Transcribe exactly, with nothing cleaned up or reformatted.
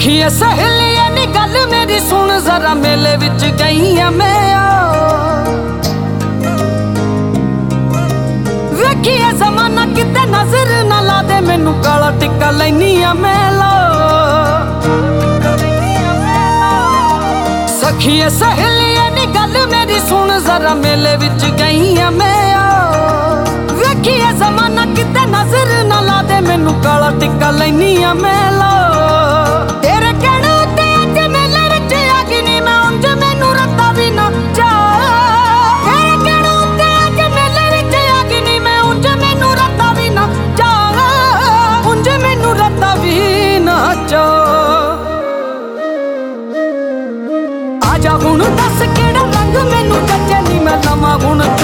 सखिए सहेलिए नी गल मेरी सुन जरा मेले विच गई आ मैं वेखिए जमाना किते नजर ना ला दे मैनू काला टिक्का लैनी आ मैं लो सखिए सहेलिए नी गल मेरी सुन जरा मेले विच गई आ मैं वेखिए जमाना किते नजर ना ला दे मैनू काला टिक्का लैनी आ मैं लो आजा हुण दस केड़ा रंग मैनू जचे नी मैं लवां हुण